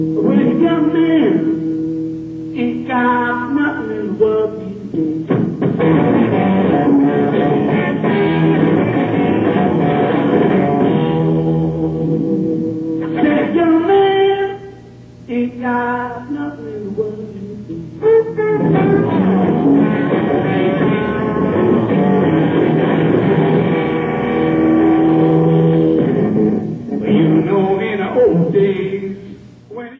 When a young man ain't got nothing in the world these days. That young man ain't got nothing in the world these days.